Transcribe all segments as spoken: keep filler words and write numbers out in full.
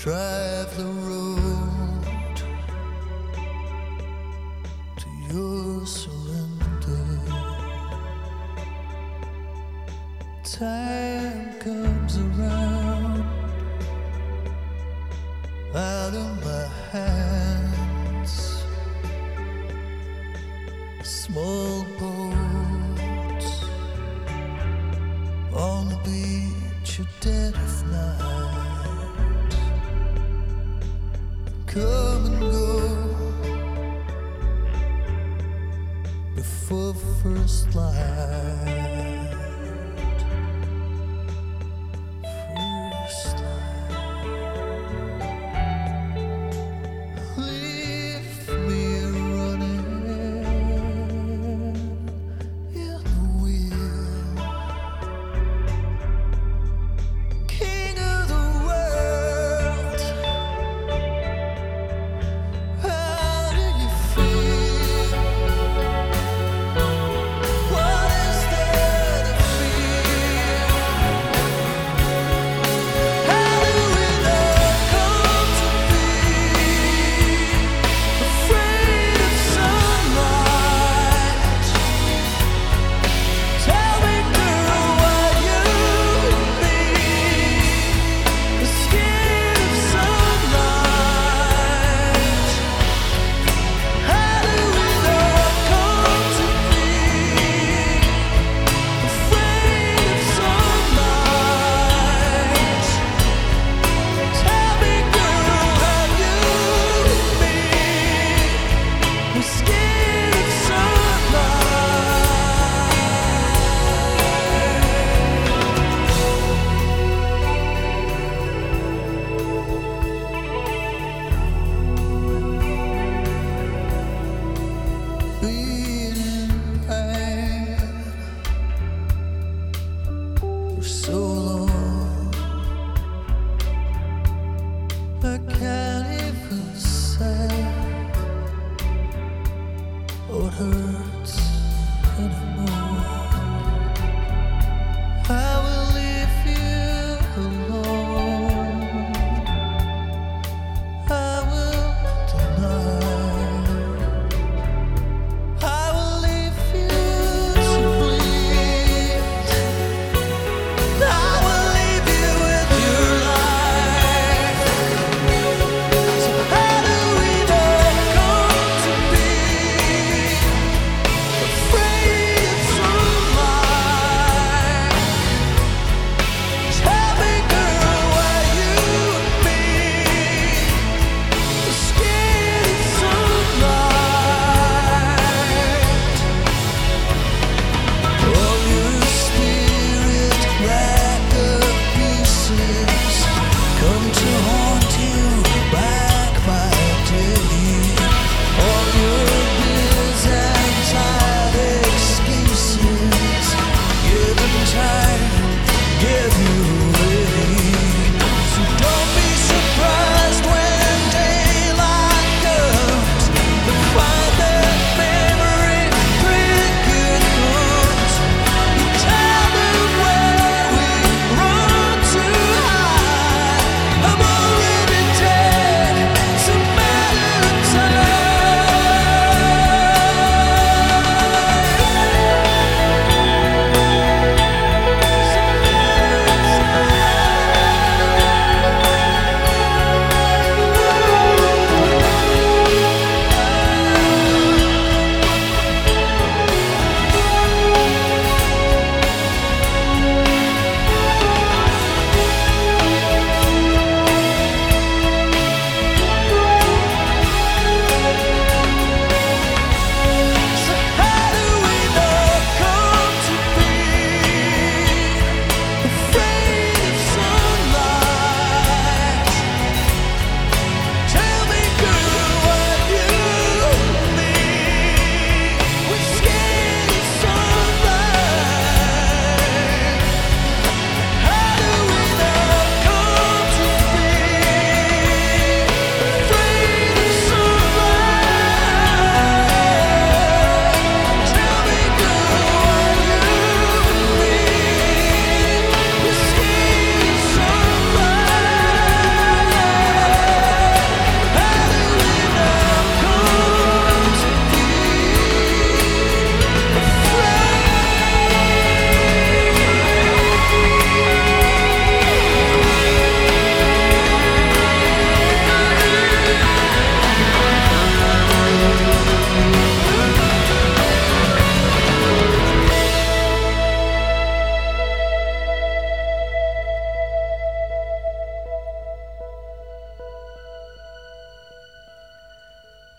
drive the road to your surrender. Time comes around out of my hands. Small boats on the beach at dead of night. Come and go before first light. First light. Leave me running in the wheel. King of the world. How do you feel? What is there to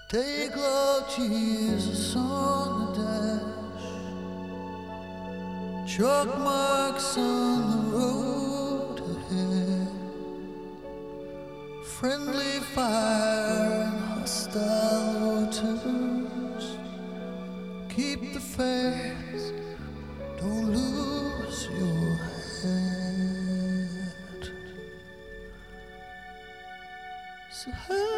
Take Lord Jesus on the dash. Chalk marks on the road ahead. Friendly fire and hostile waters. Keep the faith, don't lose your head. So